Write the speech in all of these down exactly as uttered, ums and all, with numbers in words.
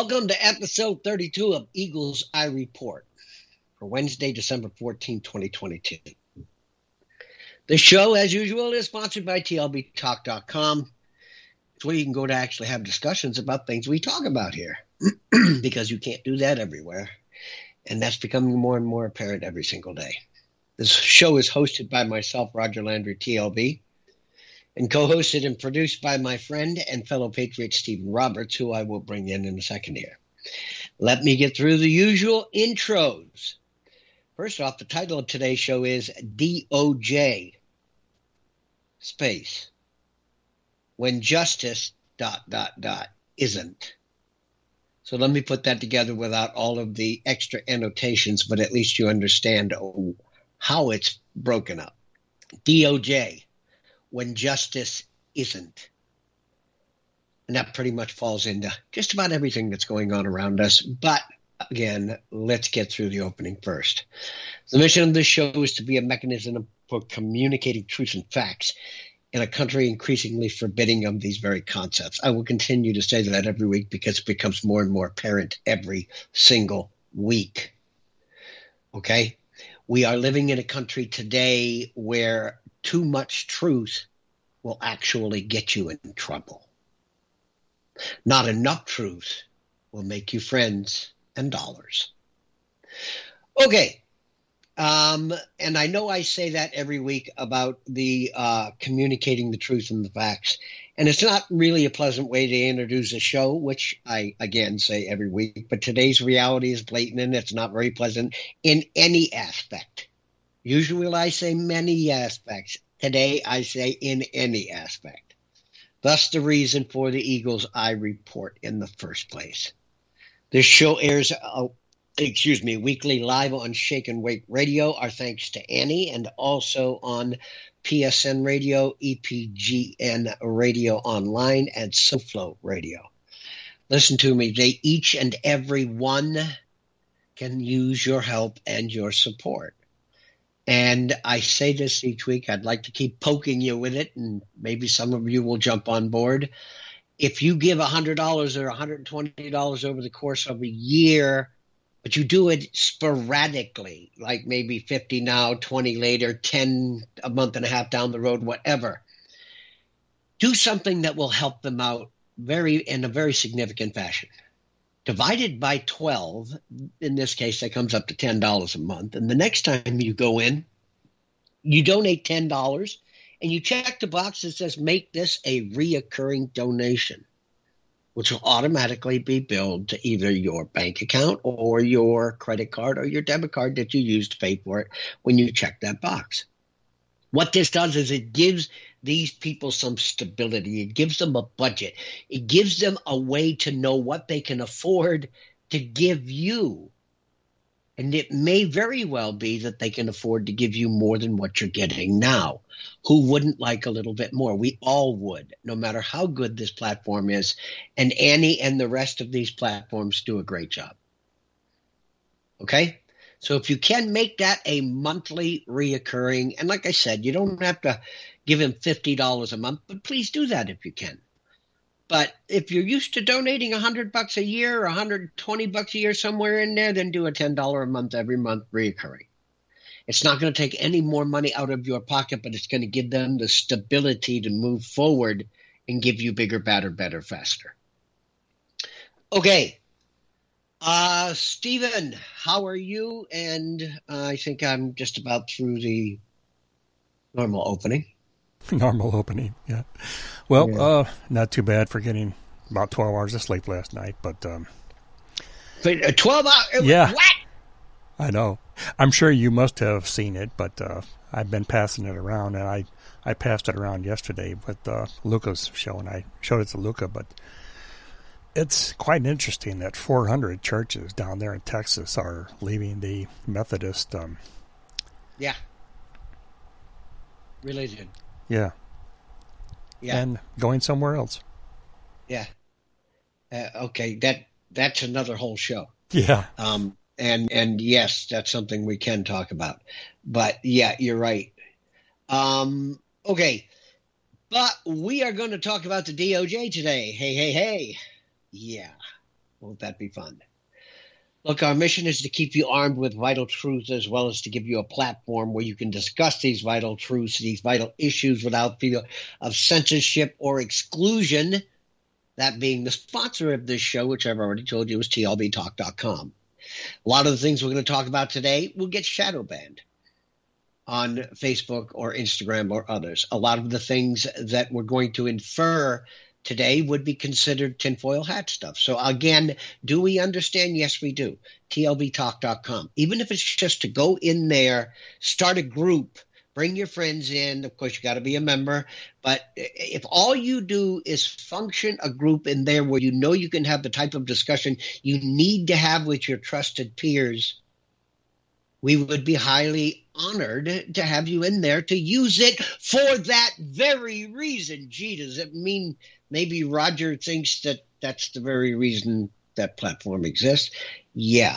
Welcome to episode thirty-two of Eagles Eye Report for Wednesday, December fourteenth, twenty twenty-two. The show, as usual, is sponsored by T L B talk dot com. It's where you can go to actually have discussions about things we talk about here because you can't do that everywhere. And that's becoming more and more apparent every single day. This show is hosted by myself, Roger Landry, T L B, and co-hosted and produced by my friend and fellow patriot Stephen Roberts, who I will bring in in a second here. Let me get through the usual intros. First off, the title of today's show is D O J space when justice dot dot dot isn't. So let me put that together without all of the extra annotations, but at least you understand how it's broken up. D O J when justice isn't. And that pretty much falls into just about everything that's going on around us. But again, let's get through the opening first. The mission of this show is to be a mechanism for communicating truth and facts in a country increasingly forbidding of these very concepts. I will continue to say that every week because it becomes more and more apparent every single week. Okay? We are living in a country today where too much truth will actually get you in trouble. Not enough truth will make you friends and dollars. Okay. Um, and I know I say that every week about the uh, communicating the truth and the facts. And it's not really a pleasant way to introduce a show, which I, again, say every week. But today's reality is blatant and it's not very pleasant in any aspect. Usually I say many aspects. Today I say in any aspect. Thus the reason for the Eagles Eye Report in the first place. This show airs, uh, excuse me, weekly live on Shake and Wake Radio. Our thanks to Annie, and also on P S N Radio, E P G N Radio Online, and SoFlo Radio. Listen to me. They each and every one can use your help and your support. And I say this each week. I'd like to keep poking you with it, and maybe some of you will jump on board. If you give one hundred dollars or one hundred twenty dollars over the course of a year, but you do it sporadically, like maybe fifty now, twenty later, ten a month and a half down the road, whatever, do something that will help them out very in a very significant fashion. Divided by twelve, in this case, that comes up to ten dollars a month. And the next time you go in, you donate ten dollars, and you check the box that says, make this a reoccurring donation, which will automatically be billed to either your bank account or your credit card or your debit card that you use to pay for it when you check that box. What this does is it gives these people some stability. It gives them a budget. It gives them a way to know what they can afford to give you. And it may very well be that they can afford to give you more than what you're getting now. Who wouldn't like a little bit more? We all would, no matter how good this platform is. And Annie and the rest of these platforms do a great job. Okay? So if you can make that a monthly reoccurring, and like I said, you don't have to give him fifty dollars a month, but please do that if you can. But if you're used to donating one hundred bucks a year or one hundred twenty bucks a year somewhere in there, then do a ten dollars a month every month reoccurring. It's not going to take any more money out of your pocket, but it's going to give them the stability to move forward and give you bigger, better, better, faster. Okay. Uh, Stephen, how are you? And uh, I think I'm just about through the normal opening. Normal opening, yeah. Well, Yeah. uh, not too bad for getting about twelve hours of sleep last night, but um, But uh, twelve hours? Yeah. What? I know. I'm sure you must have seen it, but uh, I've been passing it around, and I, I passed it around yesterday with uh, Luca's show, and I showed it to Luca, but it's quite interesting that four hundred churches down there in Texas are leaving the Methodist. Um, Yeah. Religion. yeah. Yeah. And going somewhere else. Yeah. Uh, okay. That that's another whole show. Yeah. Um. And and yes, that's something we can talk about. But yeah, you're right. Um. Okay. But we are going to talk about the D O J today. Hey, hey, hey. Yeah. Won't that be fun? Look, our mission is to keep you armed with vital truths as well as to give you a platform where you can discuss these vital truths, these vital issues without fear of censorship or exclusion. That being the sponsor of this show, which I've already told you is T L B talk dot com. A lot of the things we're going to talk about today will get shadow banned on Facebook or Instagram or others. A lot of the things that we're going to infer today would be considered tinfoil hat stuff. So again, do we understand? Yes, we do. T L B talk dot com. Even if it's just to go in there, start a group, bring your friends in. Of course, you got to be a member. But if all you do is function a group in there where you know you can have the type of discussion you need to have with your trusted peers, we would be highly honored to have you in there to use it for that very reason. Gee, does it mean maybe Roger thinks that that's the very reason that platform exists? Yeah.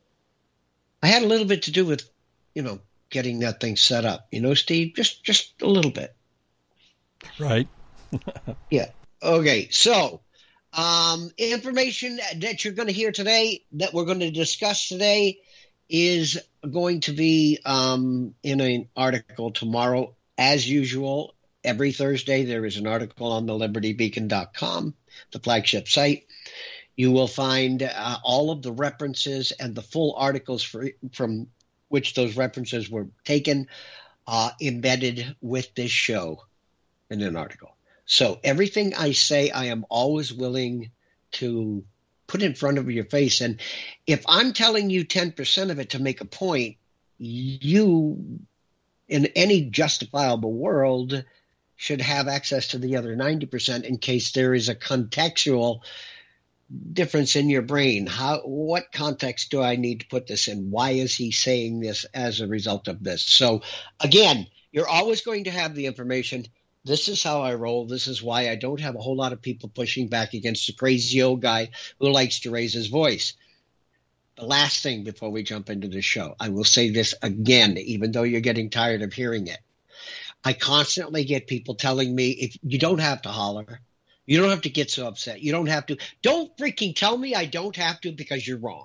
I had a little bit to do with, you know, getting that thing set up. You know, Steve, just just a little bit. Right. Yeah. Okay. So, um, information that you're going to hear today, that we're going to discuss today, is going to be um, in an article tomorrow. As usual, every Thursday there is an article on the liberty beacon dot com, the flagship site. You will find uh, all of the references and the full articles for, from which those references were taken uh, embedded with this show in an article. So everything I say, I am always willing to put in front of your face. And if I'm telling you ten percent of it to make a point, you, in any justifiable world, should have access to the other ninety percent in case there is a contextual difference in your brain. How, what context do I need to put this in? Why is he saying this as a result of this? So again, you're always going to have the information. This is how I roll. This is why I don't have a whole lot of people pushing back against the crazy old guy who likes to raise his voice. The last thing before we jump into the show, I will say this again, even though you're getting tired of hearing it. I constantly get people telling me, if you don't have to holler, you don't have to get so upset. You don't have to. Don't freaking tell me I don't have to, because you're wrong.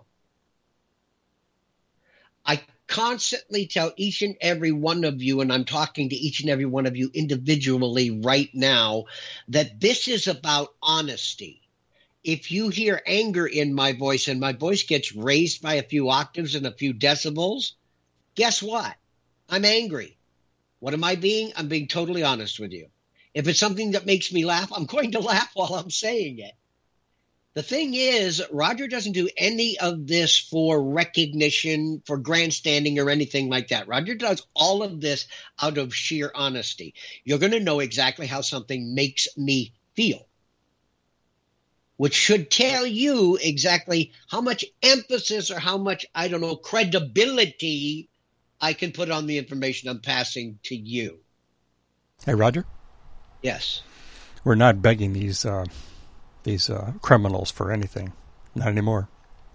I constantly tell each and every one of you, and I'm talking to each and every one of you individually right now, that this is about honesty. If you hear anger in my voice and my voice gets raised by a few octaves and a few decibels, guess what? I'm angry. What am I being? I'm being totally honest with you. If it's something that makes me laugh, I'm going to laugh while I'm saying it. The thing is, Roger doesn't do any of this for recognition, for grandstanding or anything like that. Roger does all of this out of sheer honesty. You're going to know exactly how something makes me feel, which should tell you exactly how much emphasis or how much, I don't know, credibility I can put on the information I'm passing to you. Hey, Roger? Yes. We're not begging these uh, these uh, criminals for anything. Not anymore.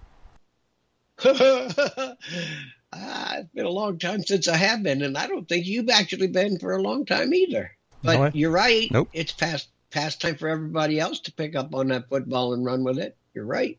uh, it's been a long time since I have been, and I don't think you've actually been for a long time either. But no, you're right. Nope. It's past, past time for everybody else to pick up on that football and run with it. You're right.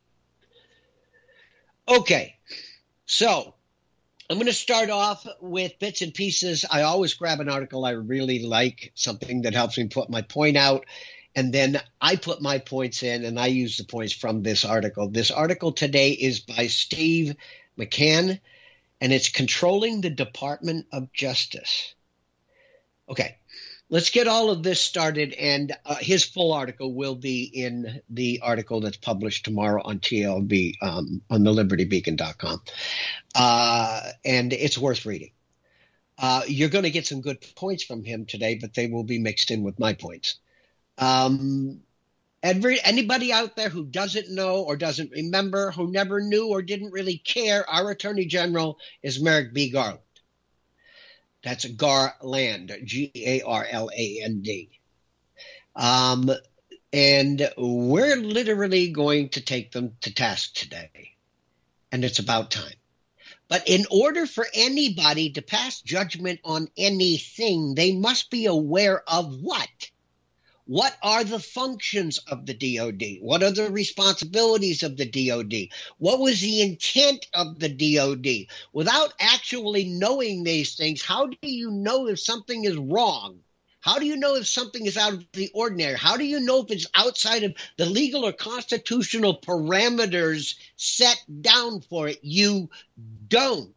Okay. So I'm going to start off with bits and pieces. I always grab an article I really like, something that helps me put my point out, and then I put my points in, and I use the points from this article. This article today is by Steve McCann, and it's Controlling the Department of Justice. Okay, let's get all of this started, and uh, his full article will be in the article that's published tomorrow on T L B, um, on the liberty beacon dot com, uh, and it's worth reading. Uh, you're going to get some good points from him today, but they will be mixed in with my points. Um, every, anybody out there who doesn't know or doesn't remember, who never knew or didn't really care, our Attorney General is Merrick B. Garland. That's Garland, G A R L A N D. Um, and we're literally going to take them to task today. And it's about time. But in order for anybody to pass judgment on anything, they must be aware of what? What are the functions of the D O D? What are the responsibilities of the D O D? What was the intent of the D O D? Without actually knowing these things, how do you know if something is wrong? How do you know if something is out of the ordinary? How do you know if it's outside of the legal or constitutional parameters set down for it? You don't.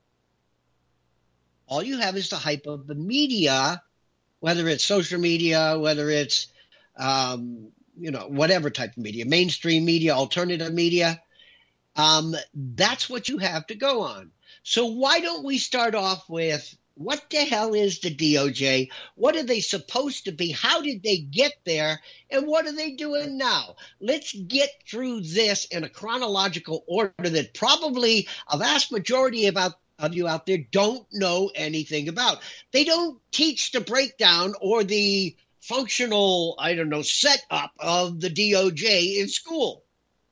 All you have is the hype of the media, whether it's social media, whether it's, um, you know, whatever type of media, mainstream media, alternative media. Um, that's what you have to go on. So why don't we start off with, what the hell is the D O J? What are they supposed to be? How did they get there? And what are they doing now? Let's get through this in a chronological order that probably a vast majority of, out, of you out there don't know anything about. They don't teach the breakdown or the functional, I don't know, setup of the D O J in school.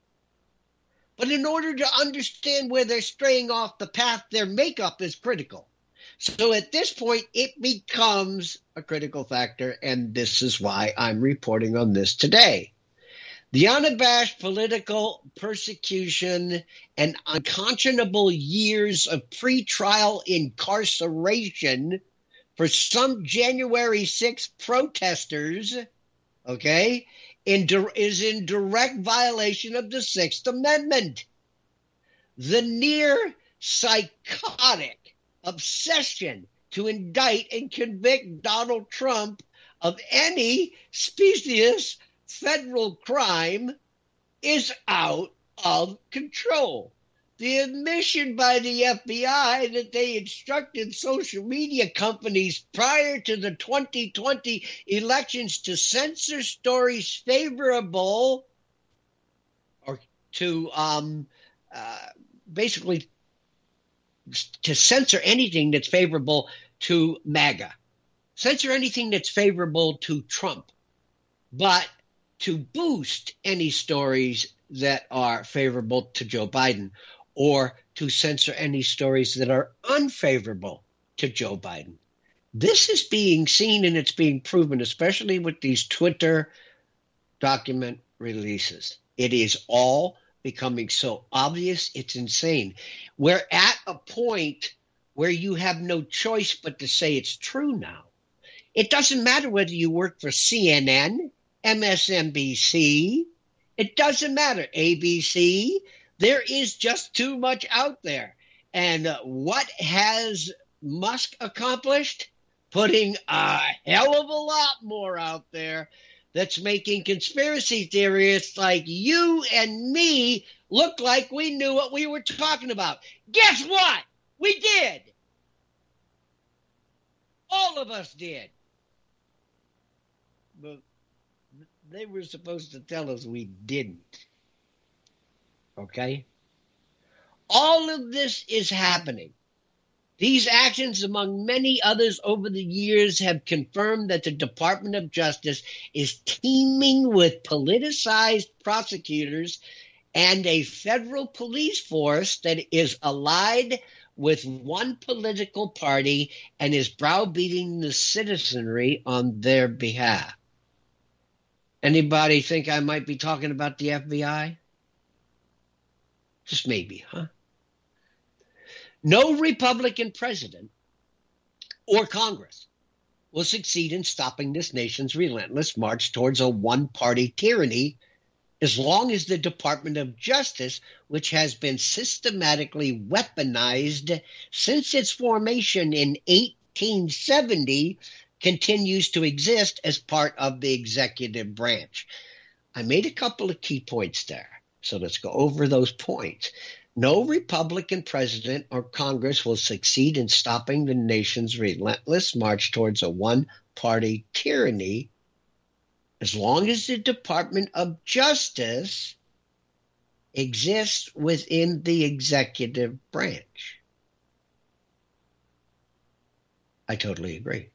But in order to understand where they're straying off the path, their makeup is critical. So at this point, it becomes a critical factor, and this is why I'm reporting on this today. The unabashed political persecution and unconscionable years of pretrial incarceration for some January sixth protesters, okay, in, is in direct violation of the Sixth Amendment. The near psychotic obsession to indict and convict Donald Trump of any specious federal crime is out of control. The admission by the F B I that they instructed social media companies prior to the twenty twenty elections to censor stories favorable or to um, uh, basically to censor anything that's favorable to MAGA, censor anything that's favorable to Trump, but to boost any stories that are favorable to Joe Biden, or to censor any stories that are unfavorable to Joe Biden. This is being seen and it's being proven, especially with these Twitter document releases. It is all becoming so obvious, it's insane. We're at a point where you have no choice but to say it's true now. It doesn't matter whether you work for C N N, M S N B C, it doesn't matter, A B C. There is just too much out there. And uh, what has Musk accomplished? Putting a hell of a lot more out there that's making conspiracy theorists like you and me look like we knew what we were talking about. Guess what? We did. All of us did. But they were supposed to tell us we didn't. Okay? All of this is happening. These actions, among many others over the years, have confirmed that the Department of Justice is teeming with politicized prosecutors and a federal police force that is allied with one political party and is browbeating the citizenry on their behalf. Anybody think I might be talking about the F B I? Just maybe, huh? No Republican president or Congress will succeed in stopping this nation's relentless march towards a one-party tyranny as long as the Department of Justice, which has been systematically weaponized since its formation in eighteen seventy, continues to exist as part of the executive branch. I made a couple of key points there, so let's go over those points. No Republican president or Congress will succeed in stopping the nation's relentless march towards a one-party tyranny as long as the Department of Justice exists within the executive branch. I totally agree.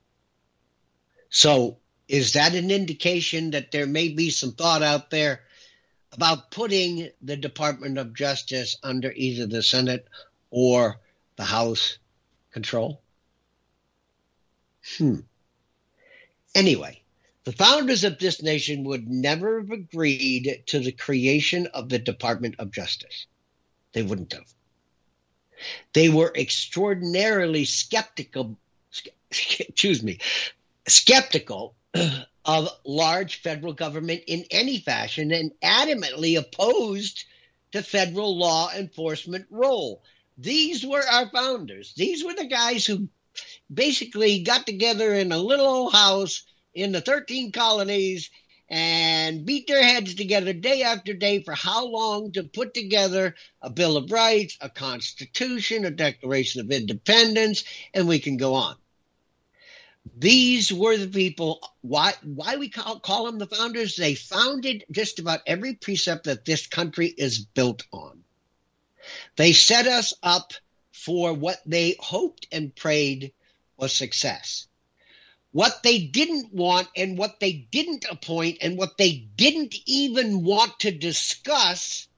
So is that an indication that there may be some thought out there about putting the Department of Justice under either the Senate or the House control? Hmm. Anyway, The founders of this nation would never have agreed to the creation of the Department of Justice. They wouldn't have. They were extraordinarily skeptical, excuse me, skeptical of large federal government in any fashion and adamantly opposed to federal law enforcement role. These were our founders. These were the guys who basically got together in a little old house in the thirteen colonies and beat their heads together day after day for how long to put together a Bill of Rights, a Constitution, a Declaration of Independence, and we can go on. These were the people, why why we call, call them the founders? They founded just about every precept that this country is built on. They set us up for what they hoped and prayed was success. What they didn't want and what they didn't appoint and what they didn't even want to discuss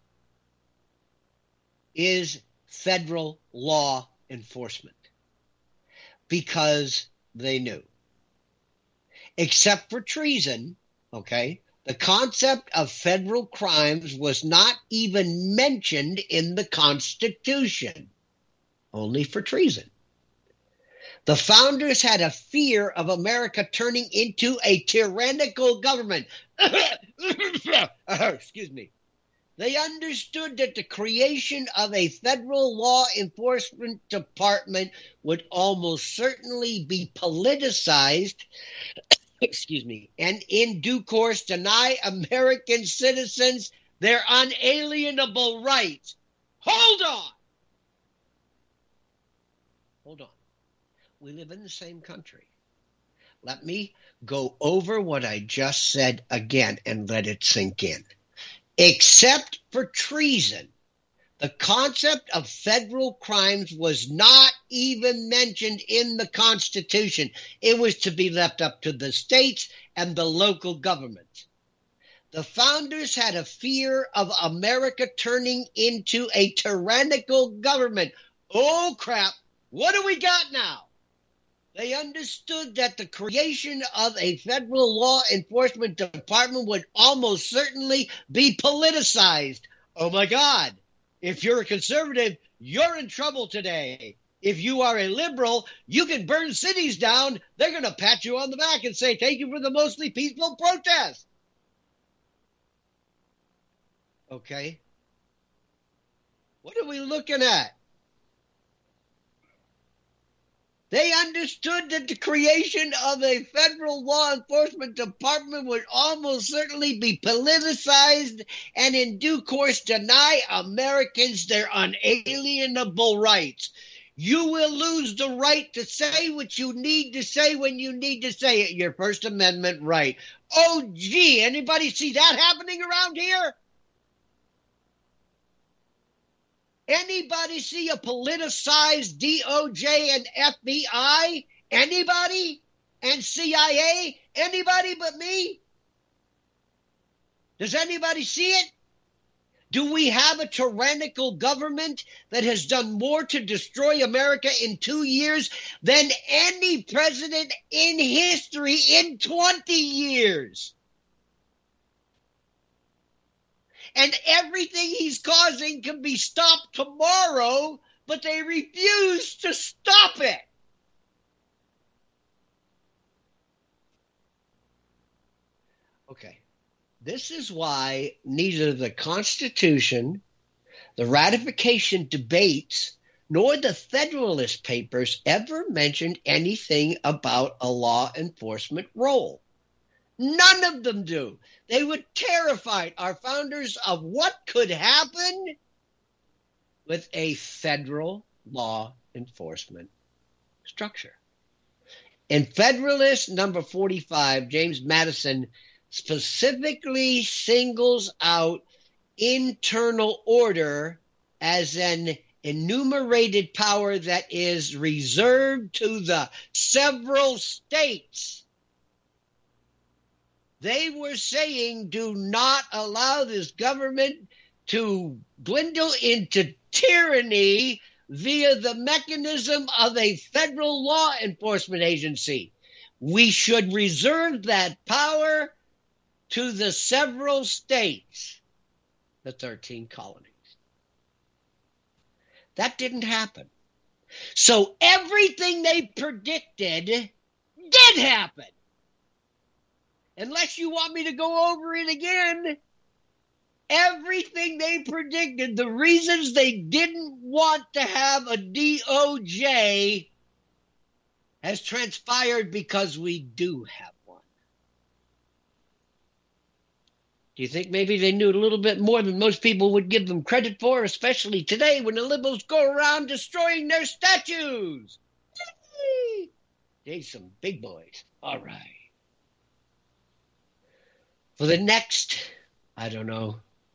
is federal law enforcement, because they knew. Except for treason, okay, the concept of federal crimes was not even mentioned in the Constitution, only for treason. The founders had a fear of America turning into a tyrannical government. Excuse me. They understood that the creation of a federal law enforcement department would almost certainly be politicized, excuse me, and in due course deny American citizens their unalienable rights. Hold on. Hold on. We live in the same country. Let me go over what I just said again and let it sink in. Except for treason, the concept of federal crimes was not even mentioned in the Constitution. It was to be left up to the states and the local government. The founders had a fear of America turning into a tyrannical government. Oh, crap. What do we got now? They understood that the creation of a federal law enforcement department would almost certainly be politicized. Oh, my God. If you're a conservative, you're in trouble today. If you are a liberal, you can burn cities down. They're going to pat you on the back and say, thank you for the mostly peaceful protest. Okay. What are we looking at? They understood that the creation of a federal law enforcement department would almost certainly be politicized and in due course deny Americans their unalienable rights. You will lose the right to say what you need to say when you need to say it, your First Amendment right. Oh, gee, anybody see that happening around here? Anybody see a politicized D O J and F B I? Anybody? And C I A? Anybody but me? Does anybody see it? Do we have a tyrannical government that has done more to destroy America in two years than any president in history in twenty years? And everything he's causing can be stopped tomorrow, but they refuse to stop it. Okay. This is why neither the Constitution, the ratification debates, nor the Federalist Papers ever mentioned anything about a law enforcement role. None of them do. They were terrified, our founders, of what could happen with a federal law enforcement structure. In Federalist number forty-five, James Madison specifically singles out internal order as an enumerated power that is reserved to the several states. They were saying, do not allow this government to dwindle into tyranny via the mechanism of a federal law enforcement agency. we should reserve that power to the several states, the thirteen colonies. That didn't happen. So everything they predicted did happen. Unless you want me to go over it again, everything they predicted, the reasons they didn't want to have a D O J has transpired because we do have one. Do you think maybe they knew a little bit more than most people would give them credit for, especially today when the liberals go around destroying their statues? They're some big boys. All right. For the next, I don't know,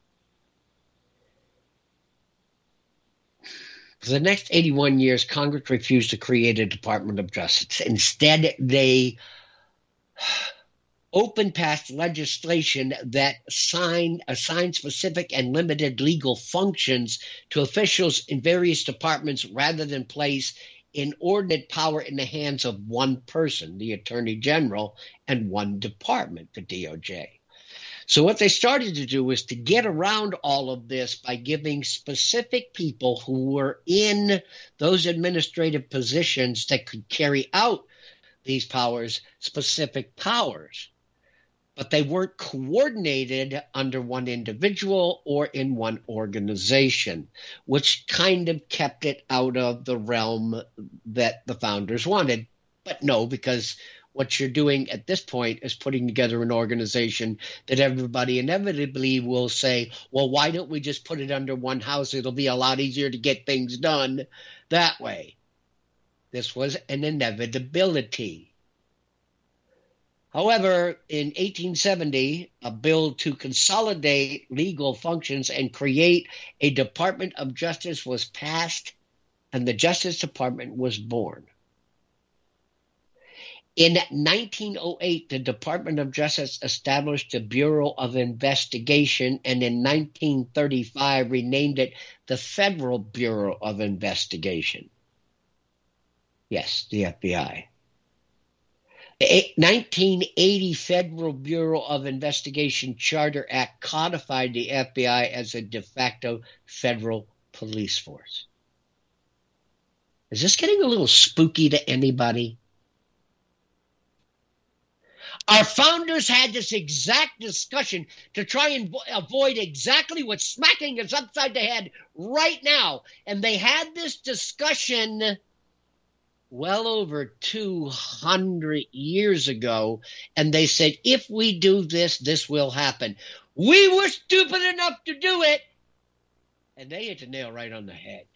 for the next eighty-one years, Congress refused to create a Department of Justice. Instead, they opened past legislation that signed, assigned specific and limited legal functions to officials in various departments rather than place inordinate power in the hands of one person, the Attorney General, and one department, the D O J. So what they started to do was to get around all of this by giving specific people who were in those administrative positions that could carry out these powers, specific powers. But they weren't coordinated under one individual or in one organization, which kind of kept it out of the realm that the founders wanted. But no, because what you're doing at this point is putting together an organization that everybody inevitably will say, well, why don't we just put it under one house? It'll be a lot easier to get things done that way. This was an inevitability. However, in eighteen seventy, a bill to consolidate legal functions and create a Department of Justice was passed, and the Justice Department was born. In nineteen oh eight, the Department of Justice established the Bureau of Investigation, and in nineteen thirty-five renamed it the Federal Bureau of Investigation. Yes, the F B I. The nineteen eighty Federal Bureau of Investigation Charter Act codified the F B I as a de facto federal police force. Is this getting a little spooky to anybody? Our founders had this exact discussion to try and vo- avoid exactly what's smacking us upside the head right now. And they had this discussion well over two hundred years ago. And they said, if we do this, this will happen. We were stupid enough to do it. And they hit the nail right on the head.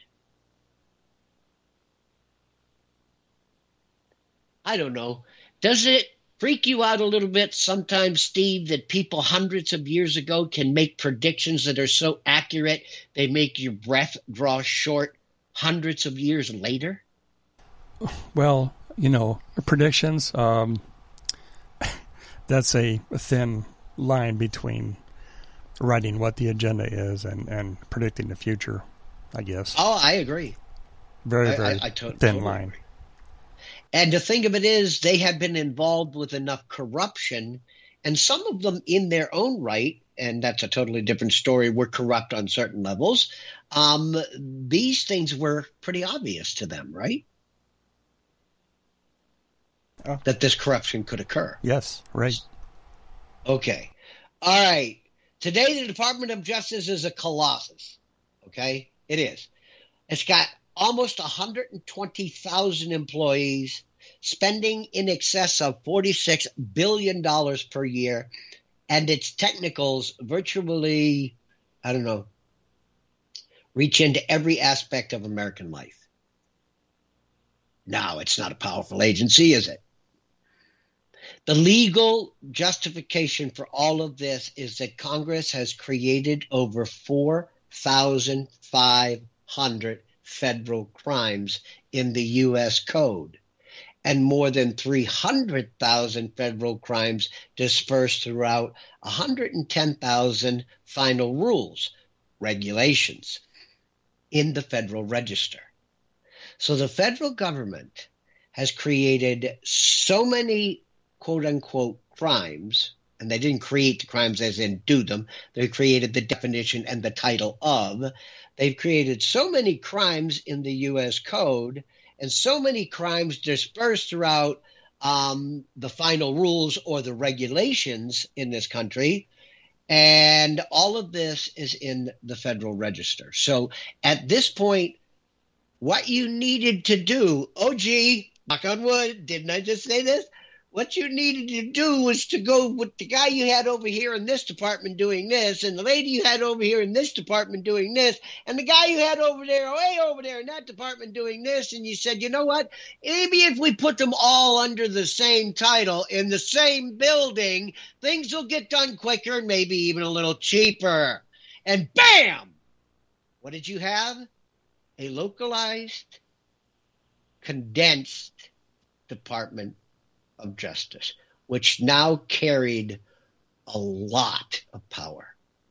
I don't know. Does it freak you out a little bit sometimes, Steve, that people hundreds of years ago can make predictions that are so accurate they make your breath draw short hundreds of years later? Well, you know, predictions, um, that's a thin line between writing what the agenda is and, and predicting the future, I guess. Oh, I agree. Very, very I, I, I to- thin totally line. Agree. And the thing of it is, they have been involved with enough corruption, and some of them in their own right, and that's a totally different story, were corrupt on certain levels. Um, these things were pretty obvious to them, right? Oh. That this corruption could occur. Yes, right. Okay. All right. Today, the Department of Justice is a colossus. Okay? It is. It's got almost one hundred twenty thousand employees, spending in excess of forty-six billion dollars per year, and its technicals virtually, I don't know, reach into every aspect of American life. Now, it's not a powerful agency, is it? The legal justification for all of this is that Congress has created over four thousand five hundred federal crimes in the U S Code, and more than three hundred thousand federal crimes dispersed throughout one hundred ten thousand final rules, regulations, in the Federal Register. So the federal government has created so many quote-unquote crimes, and they didn't create the crimes as in do them. They created the definition and the title of. They've created so many crimes in the U S Code and so many crimes dispersed throughout um, the final rules or the regulations in this country. And all of this is in the Federal Register. So at this point, what you needed to do, oh, gee, knock on wood, didn't I just say this? What you needed to do was to go with the guy you had over here in this department doing this, and the lady you had over here in this department doing this, and the guy you had over there, way over there in that department doing this, and you said, you know what, maybe if we put them all under the same title in the same building, things will get done quicker and maybe even a little cheaper. And bam! What did you have? A localized, condensed Department of Justice, which now carried a lot of power,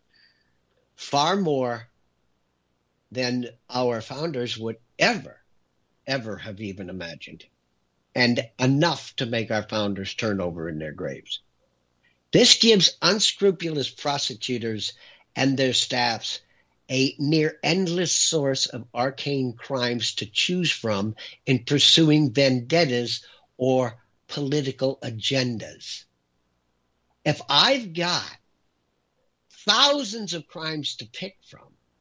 far more than our founders would ever, ever have even imagined, and enough to make our founders turn over in their graves. This gives unscrupulous prosecutors and their staffs a near endless source of arcane crimes to choose from in pursuing vendettas or political agendas. If I've got thousands of crimes to pick from,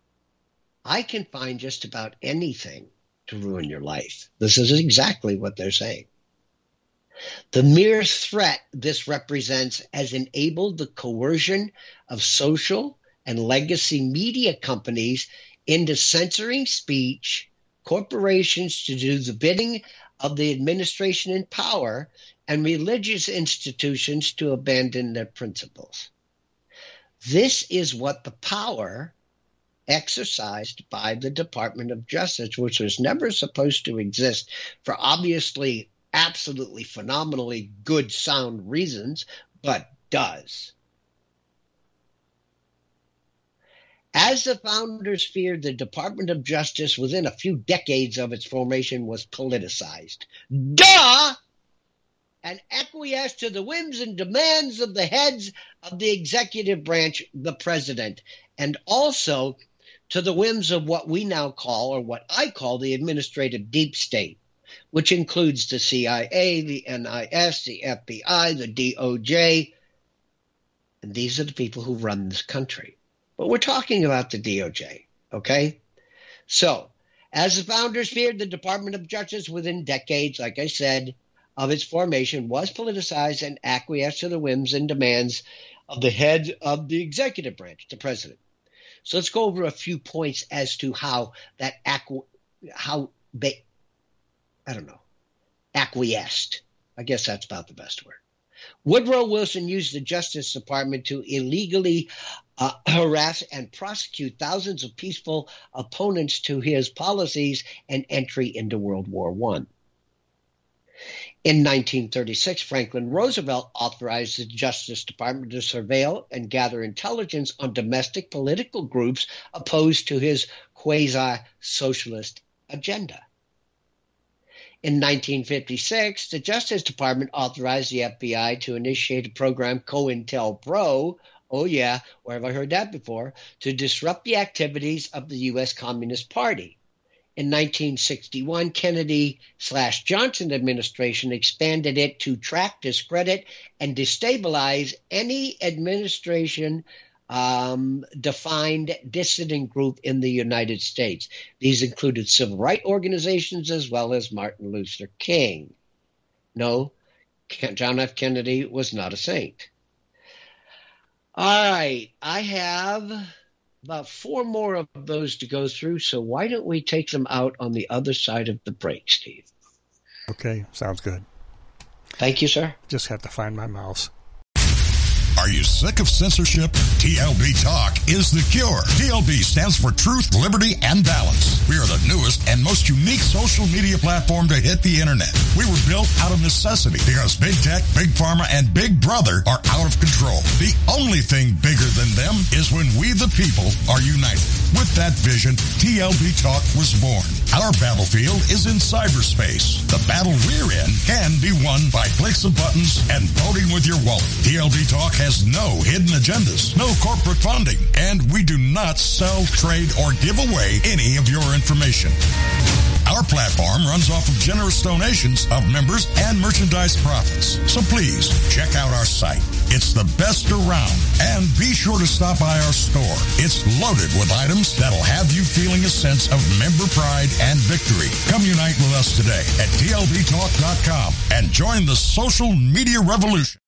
I can find just about anything to ruin your life. This is exactly what they're saying. The mere threat this represents has enabled the coercion of social and legacy media companies into censoring speech, corporations to do the bidding of the administration in power, and religious institutions to abandon their principles. This is what the power exercised by the Department of Justice, which was never supposed to exist for obviously absolutely phenomenally good, sound reasons, but does. As the founders feared, the Department of Justice within a few decades of its formation was politicized. Duh! And acquiesced to the whims and demands of the heads of the executive branch, the president, and also to the whims of what we now call, or what I call, the administrative deep state, which includes the C I A, the N I S, the F B I, the D O J. And these are the people who run this country. But we're talking about the D O J, okay? So, as the founders feared, the Department of Justice within decades, like I said, of its formation was politicized and acquiesced to the whims and demands of the head of the executive branch, the president. So let's go over a few points as to how that acqu- how they, I don't know, acquiesced. I guess that's about the best word. Woodrow Wilson used the Justice Department to illegally uh, harass and prosecute thousands of peaceful opponents to his policies and entry into World War One. In nineteen thirty-six, Franklin Roosevelt authorized the Justice Department to surveil and gather intelligence on domestic political groups opposed to his quasi-socialist agenda. In nineteen fifty-six, the Justice Department authorized the F B I to initiate a program, COINTELPRO, oh yeah, where have I heard that before, to disrupt the activities of the U S Communist Party. In nineteen sixty-one, Kennedy slash Johnson administration expanded it to track, discredit, and destabilize any administration Um, defined dissident group in the United States. These included civil rights organizations as well as Martin Luther King. No, John F. Kennedy was not a saint. All right, I have about four more of those to go through, so why don't we take them out on the other side of the break, Steve? Okay, sounds good. Thank you, sir. Just have to find my mouse. Are you sick of censorship? T L B Talk is the cure. T L B stands for Truth, Liberty, and Balance. We are the newest and most unique social media platform to hit the internet. We were built out of necessity because big tech, big pharma, and big brother are out of control. The only thing bigger than them is when we the people are united. With that vision, T L B Talk was born. Our battlefield is in cyberspace. The battle we're in can be won by clicks of buttons and voting with your wallet. T L B Talk has no hidden agendas, no corporate funding, and we do not sell, trade, or give away any of your information. Our platform runs off of generous donations of members and merchandise profits. So please, check out our site. It's the best around. And be sure to stop by our store. It's loaded with items that'll have you feeling a sense of member pride and victory. Come unite with us today at T L B talk dot com and join the social media revolution.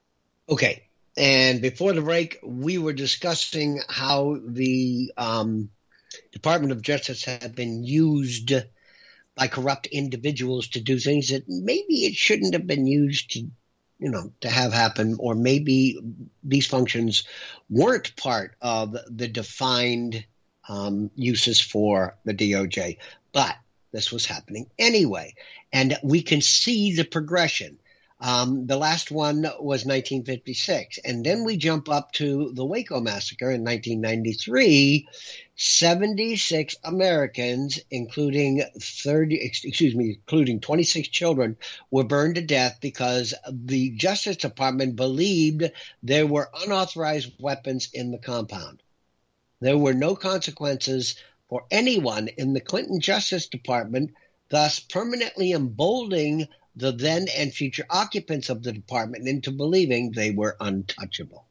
Okay. And before the break, we were discussing how the um, Department of Justice had been used by corrupt individuals to do things that maybe it shouldn't have been used to, you know, to have happen, or maybe these functions weren't part of the defined um, uses for the D O J. But this was happening anyway, and we can see the progression. Um, the last one was nineteen fifty-six, and then we jump up to the Waco massacre in nineteen ninety-three. seventy-six Americans, including thirty, excuse me, including twenty-six children, were burned to death because the Justice Department believed there were unauthorized weapons in the compound. There were no consequences for anyone in the Clinton Justice Department, thus permanently emboldening the then and future occupants of the department into believing they were untouchable.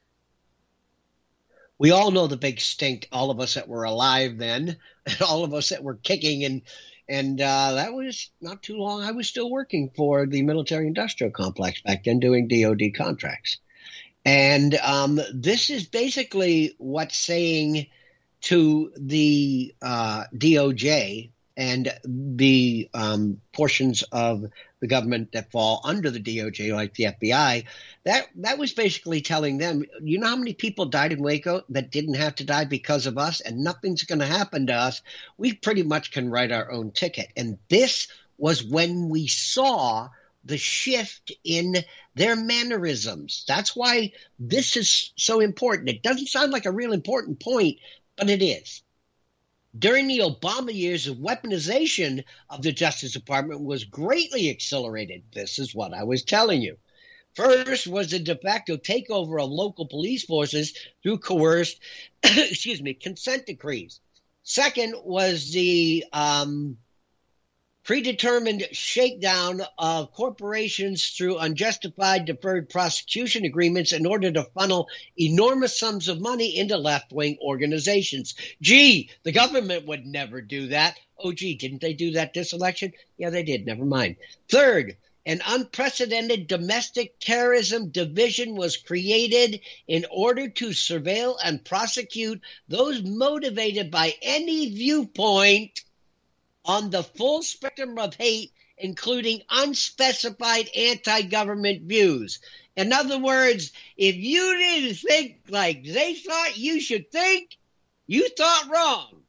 We all know the big stink, all of us that were alive then, and all of us that were kicking, and and uh, that was not too long. I was still working for the military-industrial complex back then doing D O D contracts. And um, this is basically what's saying to the uh, D O J and the um, portions of the government that fall under the D O J, like the F B I, that that was basically telling them, you know how many people died in Waco that didn't have to die because of us, and nothing's going to happen to us. We pretty much can write our own ticket. And this was when we saw the shift in their mannerisms. That's why this is so important. It doesn't sound like a real important point, but it is. During the Obama years, the weaponization of the Justice Department was greatly accelerated. This is what I was telling you. First was the de facto takeover of local police forces through coerced, excuse me, consent decrees. Second was the um, predetermined shakedown of corporations through unjustified deferred prosecution agreements in order to funnel enormous sums of money into left-wing organizations. Gee, the government would never do that. Oh, gee, didn't they do that this election? Yeah, they did. Never mind. Third, an unprecedented domestic terrorism division was created in order to surveil and prosecute those motivated by any viewpoint on the full spectrum of hate, including unspecified anti-government views. In other words, if you didn't think like they thought you should think, you thought wrong.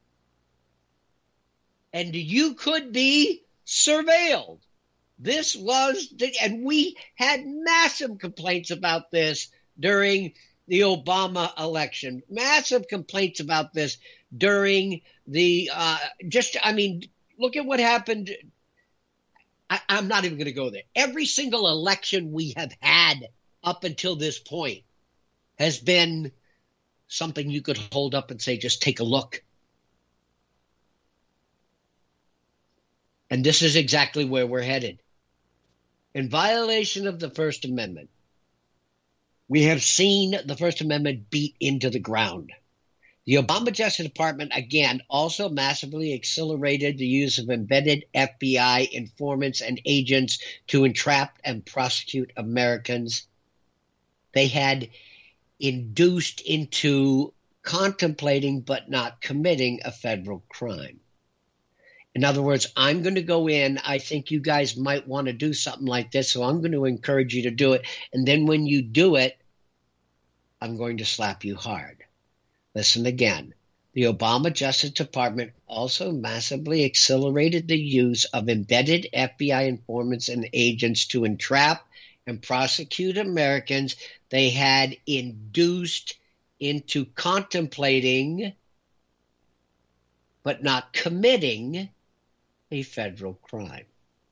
And you could be surveilled. This was, the, and we had massive complaints about this during the Obama election, massive complaints about this during the, uh, just, I mean, look at what happened. I, I'm not even going to go there. Every single election we have had up until this point has been something you could hold up and say, just take a look. And this is exactly where we're headed. In violation of the First Amendment, we have seen the First Amendment beat into the ground. The Obama Justice Department, again, also massively accelerated the use of embedded F B I informants and agents to entrap and prosecute Americans. They had induced into contemplating but not committing a federal crime. In other words, I'm going to go in. I think you guys might want to do something like this, so I'm going to encourage you to do it. And then when you do it, I'm going to slap you hard. Listen again. The Obama Justice Department also massively accelerated the use of embedded F B I informants and agents to entrap and prosecute Americans they had induced into contemplating but not committing a federal crime.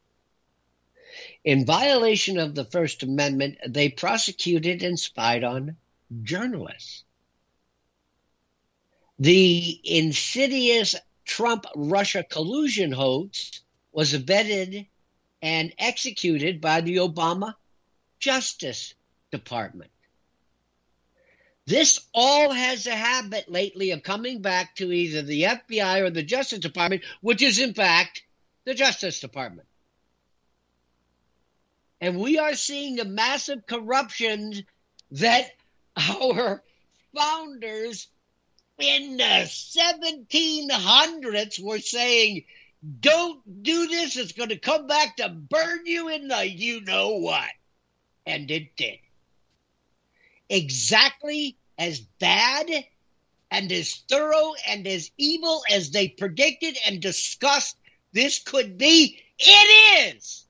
In violation of the First Amendment, they prosecuted and spied on journalists. The insidious Trump-Russia collusion hoax was abetted and executed by the Obama Justice Department. This all has a habit lately of coming back to either the F B I or the Justice Department, which is in fact the Justice Department. And we are seeing a massive corruption that our founders in the seventeen hundreds were saying, don't do this, it's going to come back to burn you in the you-know-what. And it did. Exactly as bad and as thorough and as evil as they predicted and discussed this could be, it is.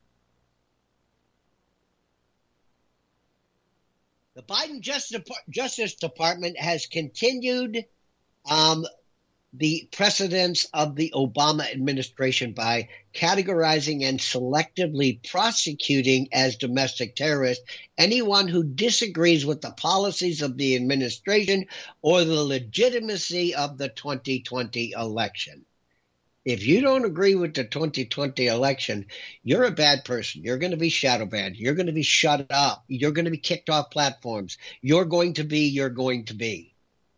The Biden Justice Department has continued um, the precedents of the Obama administration by categorizing and selectively prosecuting as domestic terrorists anyone who disagrees with the policies of the administration or the legitimacy of the twenty twenty election. If you don't agree with the twenty twenty election, you're a bad person. You're going to be shadow banned. You're going to be shut up. You're going to be kicked off platforms. You're going to be, you're going to be.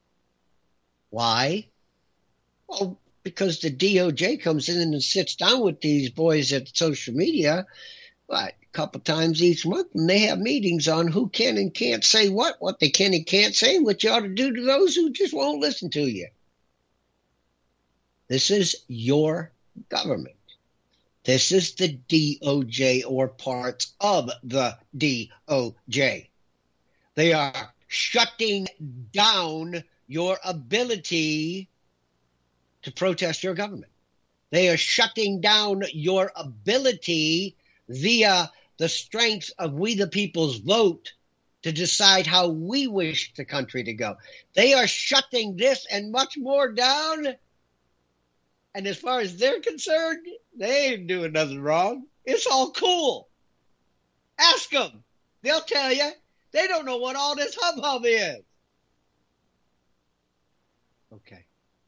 Why? Well, because the D O J comes in and sits down with these boys at social media, what, a couple times each month, and they have meetings on who can and can't say what, what they can and can't say, and what you ought to do to those who just won't listen to you. This is your government. This is the D O J or parts of the D O J. They are shutting down your ability to protest your government. They are shutting down your ability via the strength of we the people's vote to decide how we wish the country to go. They are shutting this and much more down. And as far as they're concerned, they ain't doing nothing wrong. It's all cool. Ask them. They'll tell you. They don't know what all this hubbub is. Okay.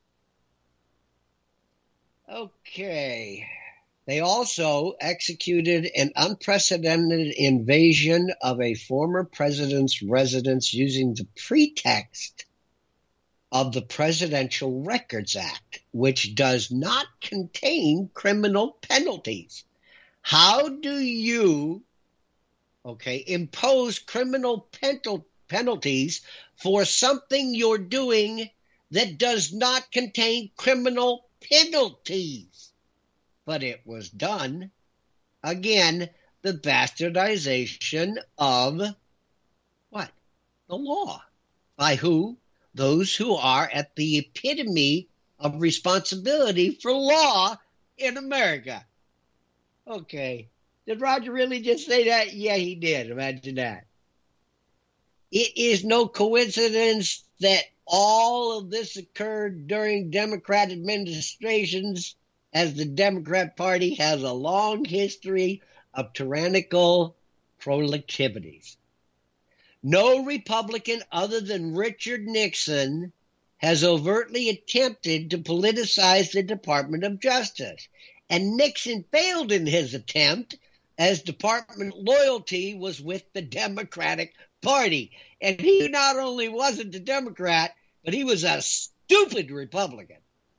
Okay. They also executed an unprecedented invasion of a former president's residence using the pretext of the Presidential Records Act, which does not contain criminal penalties. How do you, okay, impose criminal penal- penalties for something you're doing that does not contain criminal penalties? But it was done. Again, the bastardization of what? The law. By who? Those who are at the epitome of responsibility for law in America. Okay. Did Roger really just say that? Yeah, he did. Imagine that. It is no coincidence that all of this occurred during Democrat administrations, as the Democrat Party has a long history of tyrannical proclivities. No Republican other than Richard Nixon has overtly attempted to politicize the Department of Justice. And Nixon failed in his attempt, as department loyalty was with the Democratic Party. And he not only wasn't a Democrat, but he was a stupid Republican.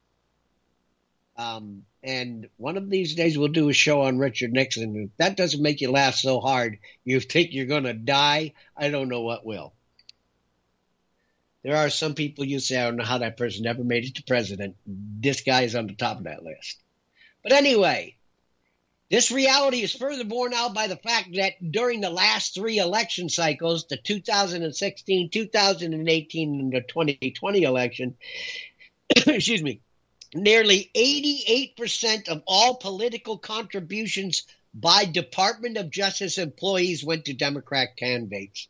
Um, and one of these days we'll do a show on Richard Nixon. If that doesn't make you laugh so hard you think you're going to die, I don't know what will. There are some people you say, I don't know how that person ever made it to president. This guy is on the top of that list. But anyway, This reality is further borne out by the fact that during the last three election cycles, the two thousand sixteen, two thousand eighteen, and the twenty twenty election, excuse me, nearly eighty-eight percent of all political contributions by Department of Justice employees went to Democrat candidates.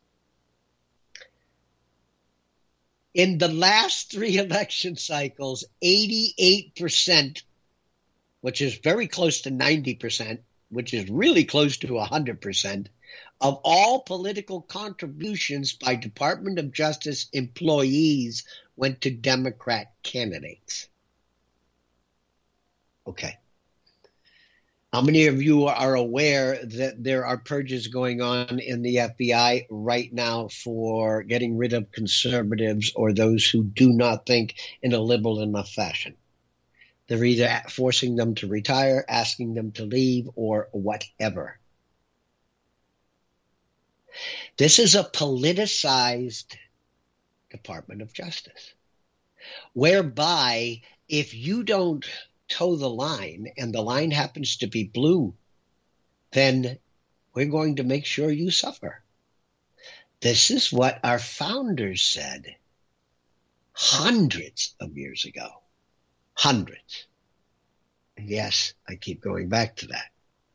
In the last three election cycles, eighty-eight percent, which is very close to ninety percent, which is really close to one hundred percent, of all political contributions by Department of Justice employees went to Democrat candidates. Okay. How many of you are aware that there are purges going on in the F B I right now for getting rid of conservatives or those who do not think in a liberal enough fashion? They're either forcing them to retire, asking them to leave, or whatever. This is a politicized Department of Justice, whereby if you don't toe the line and the line happens to be blue, then we're going to make sure you suffer. This is what our founders said hundreds of years ago. Hundreds. And yes, I keep going back to that.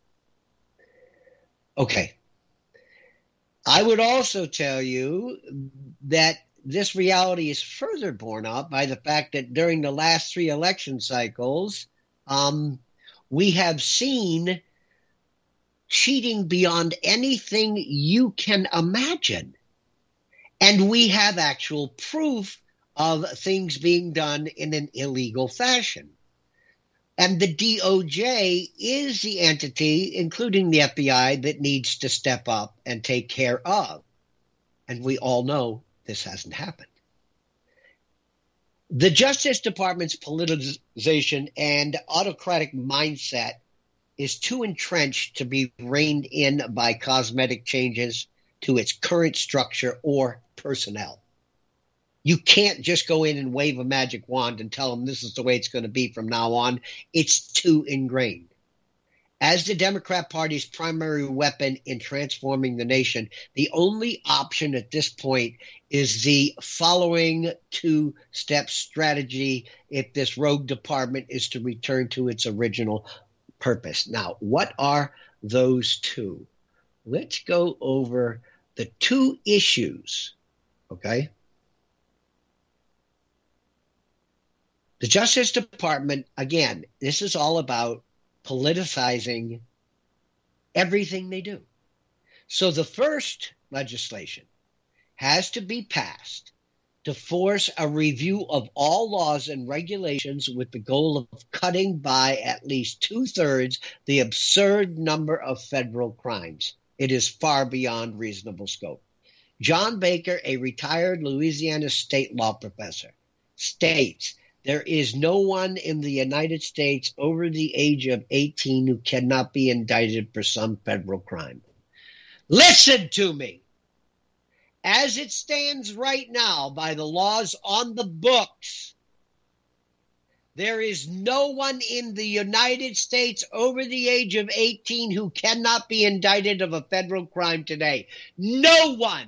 Okay. I would also tell you that this reality is further borne out by the fact that during the last three election cycles, um, we have seen cheating beyond anything you can imagine. And we have actual proof of things being done in an illegal fashion. And the D O J is the entity, including the F B I, that needs to step up and take care of. And we all know this hasn't happened. The Justice Department's politicization and autocratic mindset is too entrenched to be reined in by cosmetic changes to its current structure or personnel. You can't just go in and wave a magic wand and tell them this is the way it's going to be from now on. It's too ingrained. As the Democrat Party's primary weapon in transforming the nation, the only option at this point is the following two-step strategy if this rogue department is to return to its original purpose. Now, what are those two? Let's go over the two issues, okay? The Justice Department, again, this is all about politicizing everything they do. So the first legislation has to be passed to force a review of all laws and regulations with the goal of cutting by at least two-thirds the absurd number of federal crimes. It is far beyond reasonable scope. John Baker, a retired Louisiana state law professor, states, there is no one in the United States over the age of eighteen who cannot be indicted for some federal crime. Listen to me. As it stands right now by the laws on the books, there is no one in the United States over the age of eighteen who cannot be indicted of a federal crime today. No one.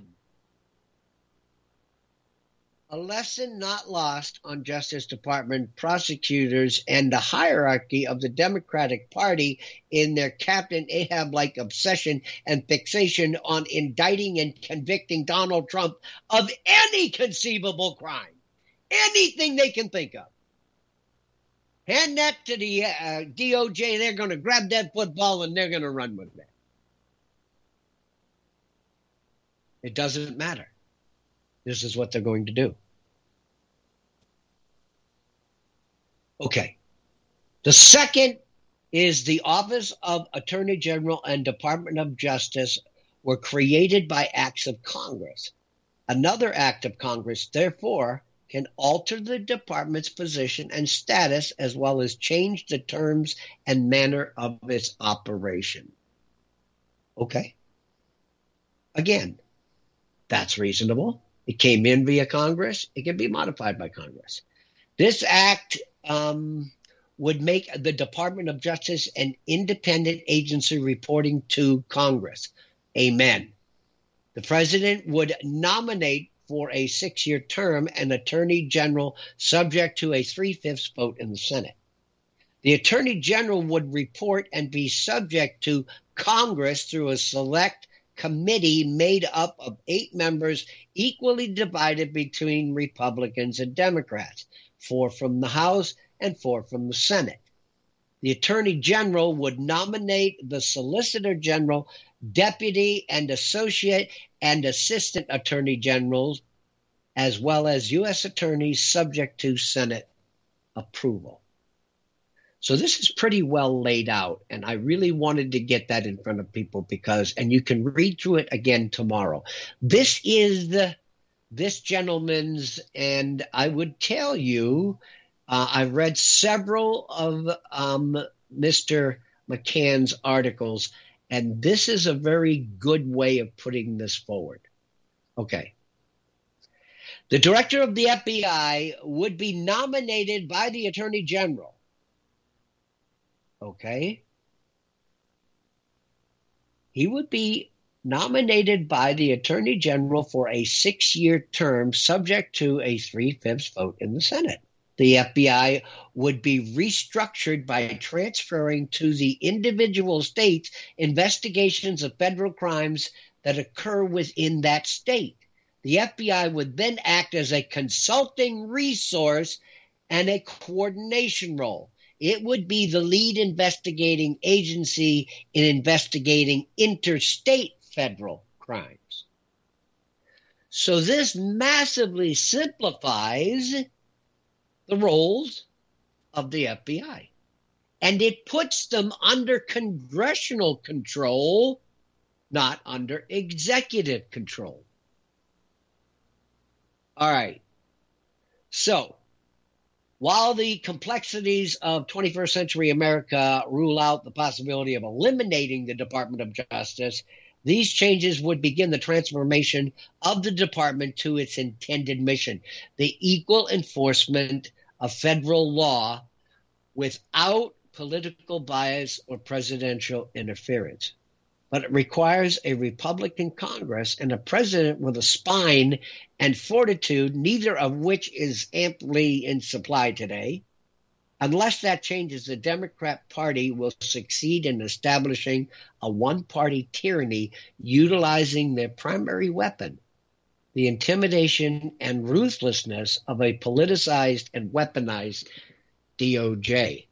A lesson not lost on Justice Department prosecutors and the hierarchy of the Democratic Party in their Captain Ahab-like obsession and fixation on indicting and convicting Donald Trump of any conceivable crime, anything they can think of. Hand that to the uh, D O J, they're going to grab that football and they're going to run with it. It doesn't matter. This is what they're going to do. Okay. The second is the Office of Attorney General and Department of Justice were created by acts of Congress. Another act of Congress, therefore, can alter the department's position and status as well as change the terms and manner of its operation. Okay. Again, that's reasonable. It came in via Congress. It can be modified by Congress. This act um, would make the Department of Justice an independent agency reporting to Congress. Amen. The president would nominate for a six-year term an attorney general subject to a three-fifths vote in the Senate. The attorney general would report and be subject to Congress through a select committee made up of eight members equally divided between Republicans and Democrats, four from the House and four from the Senate. The attorney general would nominate the solicitor general, deputy and associate and assistant attorney generals, as well as U S attorneys subject to Senate approval. So this is pretty well laid out, and I really wanted to get that in front of people because, and you can read through it again tomorrow. This is the, this gentleman's, and I would tell you, uh, I've read several of um, Mister McCann's articles, and this is a very good way of putting this forward. Okay. The director of the F B I would be nominated by the attorney general. Okay. He would be nominated by the attorney general for a six-year term subject to a three-fifths vote in the Senate. The F B I would be restructured by transferring to the individual states investigations of federal crimes that occur within that state. The F B I would then act as a consulting resource and a coordination role. It would be the lead investigating agency in investigating interstate federal crimes. So this massively simplifies the roles of the F B I, and it puts them under congressional control, not under executive control. All right. So, while the complexities of twenty-first century America rule out the possibility of eliminating the Department of Justice, these changes would begin the transformation of the department to its intended mission, the equal enforcement of federal law without political bias or presidential interference. But it requires a Republican Congress and a president with a spine and fortitude, neither of which is amply in supply today. Unless that changes, the Democrat Party will succeed in establishing a one-party tyranny utilizing their primary weapon, the intimidation and ruthlessness of a politicized and weaponized D O J.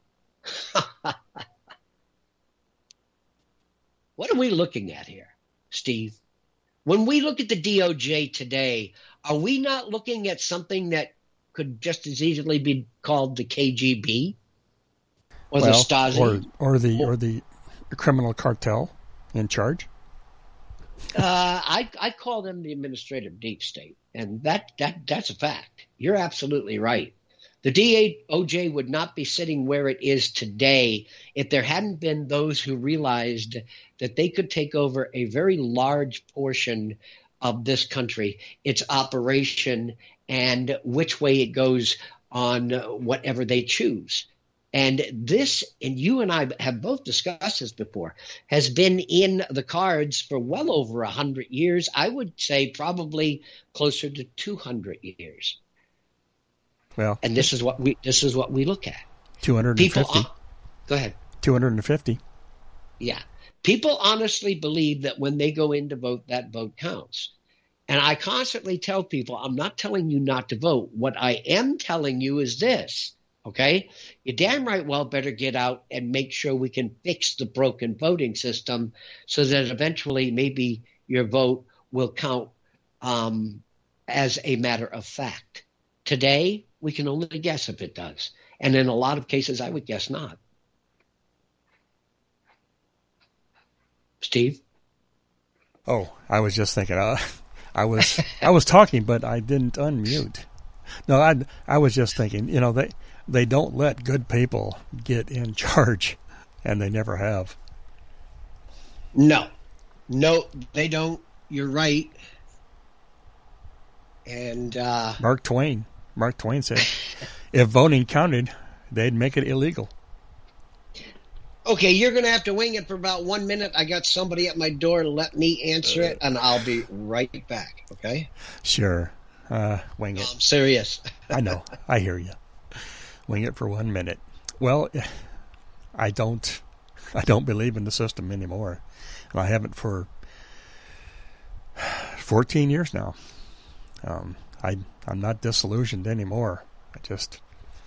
What are we looking at here, Steve? When we look at the D O J today, are we not looking at something that could just as easily be called the K G B or well, the Stasi? Or, or the or, or the criminal cartel in charge? uh, I, I call them the administrative deep state, and that, that that's a fact. You're absolutely right. The D O J would not be sitting where it is today if there hadn't been those who realized that they could take over a very large portion of this country, its operation, and which way it goes on whatever they choose. And this, and you and I have both discussed this before, has been in the cards for well over one hundred years. I would say probably closer to two hundred years. Well, and this is what we this is what we look at. two hundred fifty. People, uh, go ahead. two hundred fifty. Yeah. People honestly believe that when they go in to vote, that vote counts. And I constantly tell people, I'm not telling you not to vote. What I am telling you is this, okay? You damn right well better get out and make sure we can fix the broken voting system so that eventually maybe your vote will count um, as a matter of fact. Today, we can only guess if it does. And in a lot of cases, I would guess not. Steve? Oh, I was just thinking. Uh, I was I was talking, but I didn't unmute. No, I I was just thinking. You know, they they don't let good people get in charge, and they never have. No, no, they don't. You're right. And uh, Mark Twain. Mark Twain said, "If voting counted, they'd make it illegal. Okay, you're going to have to wing it for about one minute. I got somebody at my door. Let me answer it, and I'll be right back, okay? Sure. Uh, wing it. I'm serious. I know. I hear you. Wing it for one minute. Well, I don't I don't believe in the system anymore. And I haven't for fourteen years now. Um, I, I'm not disillusioned anymore. I just...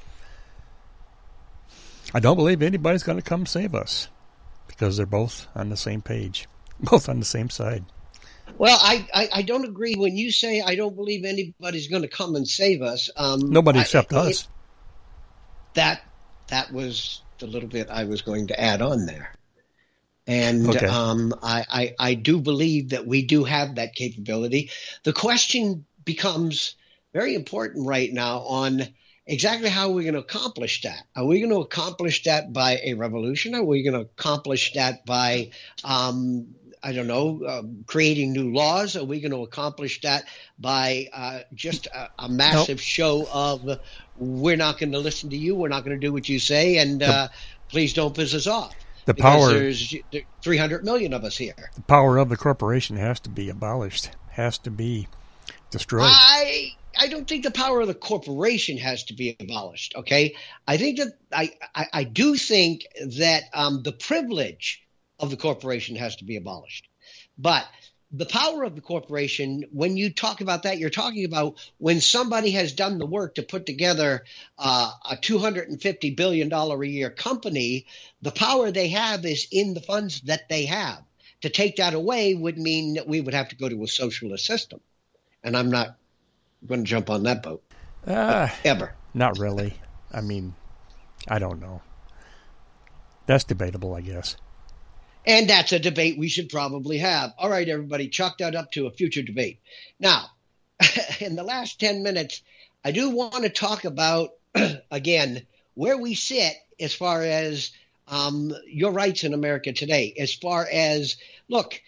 I don't believe anybody's going to come save us because they're both on the same page, both on the same side. Well, I, I, I don't agree when you say I don't believe anybody's going to come and save us. Um, Nobody except I, us. It, that that was the little bit I was going to add on there. And okay. um, I, I, I do believe that we do have that capability. The question becomes very important right now on exactly how are we going to accomplish that? Are we going to accomplish that by a revolution? Are we going to accomplish that by, um, I don't know, uh, creating new laws? Are we going to accomplish that by uh, just a, a massive nope. show of uh, we're not going to listen to you, we're not going to do what you say, and uh, please don't piss us off? The because power, there's three hundred million of us here. The power of the corporation has to be abolished, has to be destroyed. I I don't think the power of the corporation has to be abolished, okay? I think that I, I, I do think that um, the privilege of the corporation has to be abolished. But the power of the corporation, when you talk about that, you're talking about when somebody has done the work to put together uh, a two hundred fifty billion dollars a year company, the power they have is in the funds that they have. To take that away would mean that we would have to go to a socialist system. And I'm not going to jump on that boat. Uh, ever. Not really. I mean, I don't know. That's debatable, I guess. And that's a debate we should probably have. All right, everybody, chalk that up to a future debate. Now, in the last ten minutes, I do want to talk about, again, where we sit as far as um, your rights in America today. As far as, look,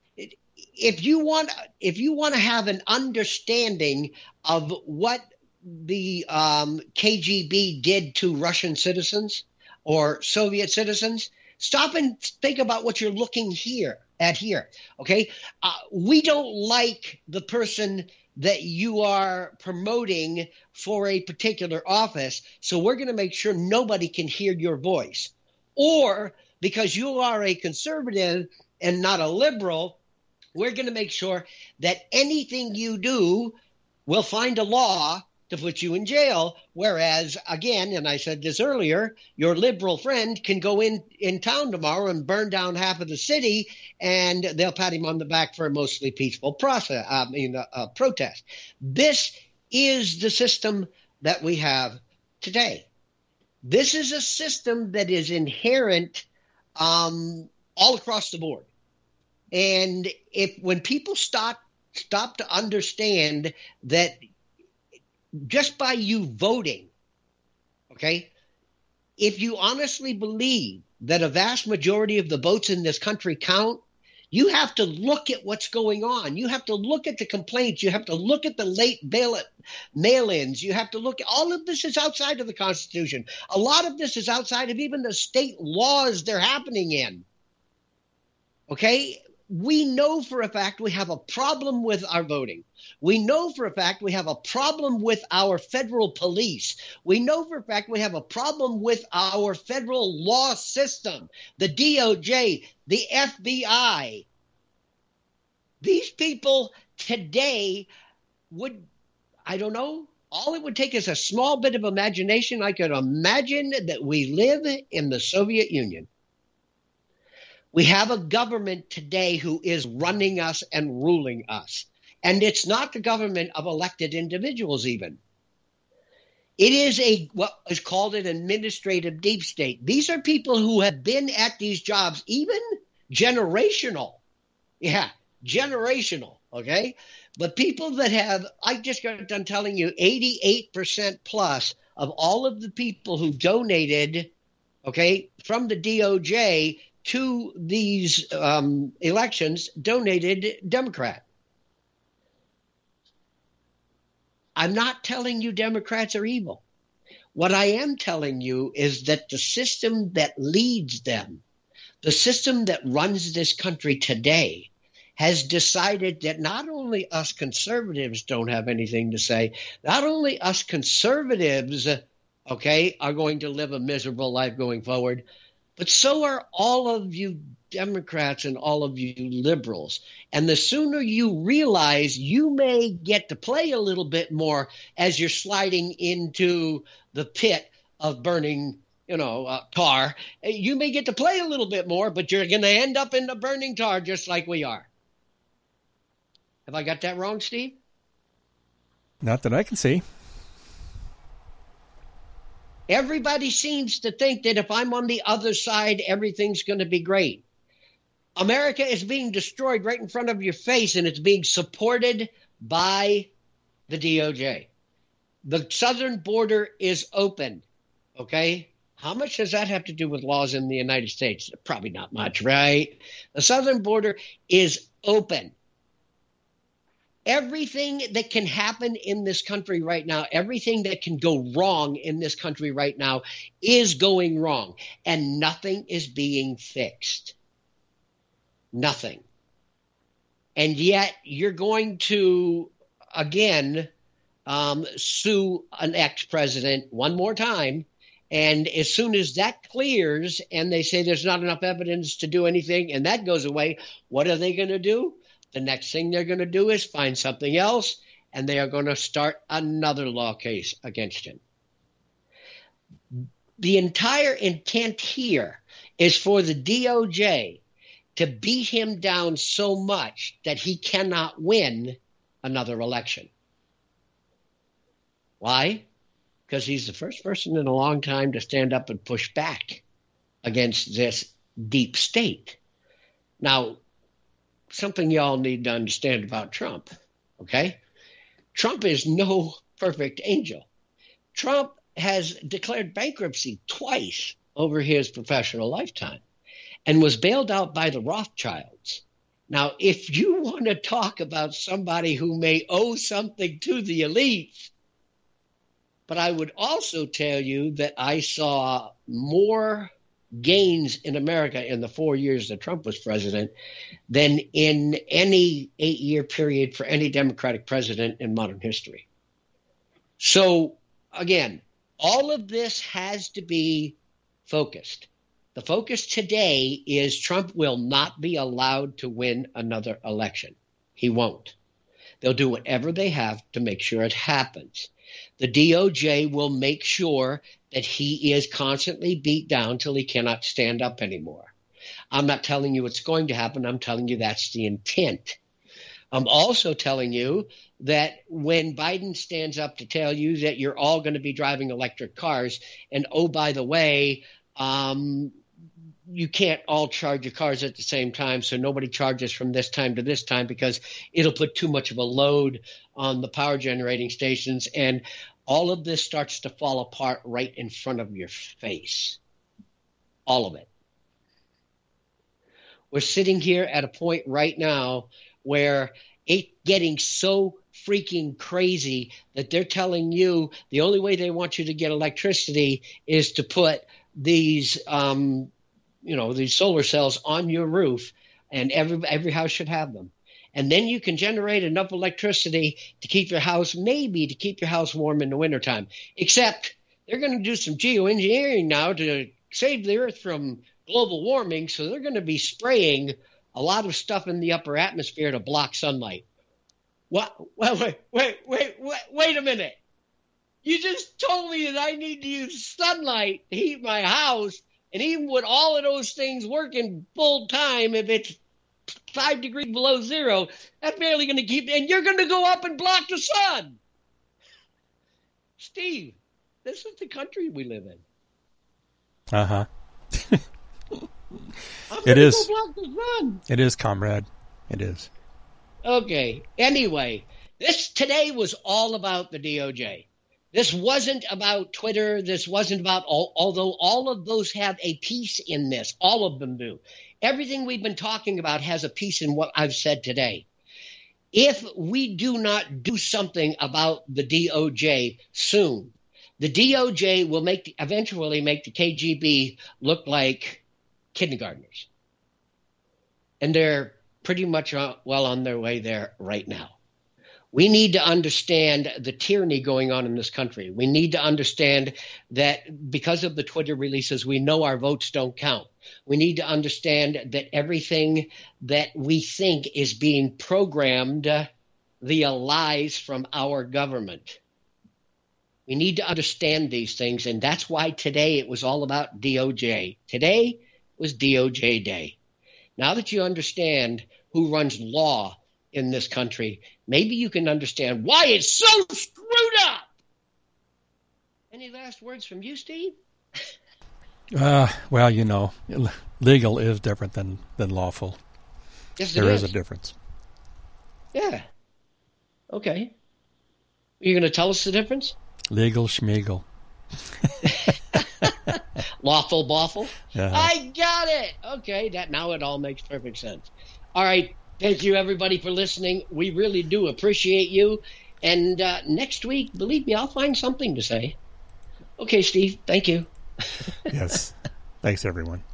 if you want, if you want to have an understanding of what the um, K G B did to Russian citizens or Soviet citizens, stop and think about what you're looking here at here. Okay, uh, we don't like the person that you are promoting for a particular office, so we're going to make sure nobody can hear your voice. Or because you are a conservative and not a liberal, we're going to make sure that anything you do will find a law to put you in jail. Whereas, again, and I said this earlier, your liberal friend can go in, in town tomorrow and burn down half of the city, and they'll pat him on the back for a mostly peaceful process, I mean, uh, uh, protest. This is the system that we have today. This is a system that is inherent um, all across the board. And if when people stop stop to understand that just by you voting, okay, if you honestly believe that a vast majority of the votes in this country count, you have to look at what's going on. You have to look at the complaints. You have to look at the late ballot mail-ins. You have to look at all of this is outside of the Constitution. A lot of this is outside of even the state laws they're happening in. Okay? We know for a fact we have a problem with our voting. We know for a fact we have a problem with our federal police. We know for a fact we have a problem with our federal law system, the D O J, the F B I. These people today would, I don't know, all it would take is a small bit of imagination. I could imagine that we live in the Soviet Union. We have a government today who is running us and ruling us. And it's not the government of elected individuals even. It is a what is called an administrative deep state. These are people who have been at these jobs, even generational. Yeah, generational, okay? But people that have, I just got done telling you, eighty-eight percent plus of all of the people who donated, okay, from the D O J to these um, elections donated Democrat. I'm not telling you Democrats are evil. What I am telling you is that the system that leads them, the system that runs this country today, has decided that not only us conservatives don't have anything to say, not only us conservatives, okay, are going to live a miserable life going forward, but so are all of you Democrats and all of you liberals. And the sooner you realize you may get to play a little bit more as you're sliding into the pit of burning, you know, uh, tar, you may get to play a little bit more, but you're going to end up in the burning tar just like we are. Have I got that wrong, Steve? Not that I can see. Everybody seems to think that if I'm on the other side, everything's going to be great. America is being destroyed right in front of your face, and it's being supported by the D O J. The southern border is open, okay? How much does that have to do with laws in the United States? Probably not much, right? The southern border is open. Everything that can happen in this country right now, everything that can go wrong in this country right now is going wrong, and nothing is being fixed. Nothing. And yet you're going to, again, um, sue an ex-president one more time, and as soon as that clears and they say there's not enough evidence to do anything and that goes away, what are they going to do? The next thing they're going to do is find something else, and they are going to start another law case against him. The entire intent here is for the D O J to beat him down so much that he cannot win another election. Why? Because he's the first person in a long time to stand up and push back against this deep state. Now, something y'all need to understand about Trump, okay? Trump is no perfect angel. Trump has declared bankruptcy twice over his professional lifetime and was bailed out by the Rothschilds. Now, if you want to talk about somebody who may owe something to the elites, but I would also tell you that I saw more gains in America in the four years that Trump was president than in any eight-year period for any Democratic president in modern history. So, again, all of this has to be focused. The focus today is Trump will not be allowed to win another election. He won't. They'll do whatever they have to make sure it happens. The D O J will make sure that he is constantly beat down till he cannot stand up anymore. I'm not telling you it's going to happen. I'm telling you that's the intent. I'm also telling you that when Biden stands up to tell you that you're all going to be driving electric cars, and oh, by the way, um, you can't all charge your cars at the same time, so nobody charges from this time to this time because it'll put too much of a load on the power generating stations, and all of this starts to fall apart right in front of your face. All of it. We're sitting here at a point right now where it's getting so freaking crazy that they're telling you the only way they want you to get electricity is to put these um, you know, these solar cells on your roof, and every every house should have them. And then you can generate enough electricity to keep your house, maybe to keep your house warm in the wintertime. Except they're going to do some geoengineering now to save the earth from global warming, so they're going to be spraying a lot of stuff in the upper atmosphere to block sunlight. What? Well, wait, wait, wait, wait, wait a minute. You just told me that I need to use sunlight to heat my house, and even with all of those things working full time, if it's five degrees below zero, that's barely going to keep, and you're going to go up and block the sun. Steve, this is the country we live in. Uh-huh. It is. Block the sun. It is, comrade. It is. Okay. Anyway, this today was all about the D O J. This wasn't about Twitter. This wasn't about all, although all of those have a piece in this. All of them do. Everything we've been talking about has a piece in what I've said today. If we do not do something about the D O J soon, The D O J will make the, eventually make the K G B look like kindergartners. And they're pretty much well on their way there right now. We need to understand the tyranny going on in this country. We need to understand that because of the Twitter releases, we know our votes don't count. We need to understand that everything that we think is being programmed uh, via lies from our government. We need to understand these things, and that's why today it was all about D O J. Today was D O J Day. Now that you understand who runs law in this country, maybe you can understand why it's so screwed up. Any last words from you, Steve? Uh, well, you know, legal is different than, than lawful. Yes, there is. is a difference. Yeah. Okay. Are you going to tell us the difference? Legal schmeagle. Lawful bawful? Uh-huh. I got it. Okay, that now it all makes perfect sense. All right. Thank you, everybody, for listening. We really do appreciate you. And uh, next week, believe me, I'll find something to say. Okay, Steve. Thank you. Yes. Thanks, everyone.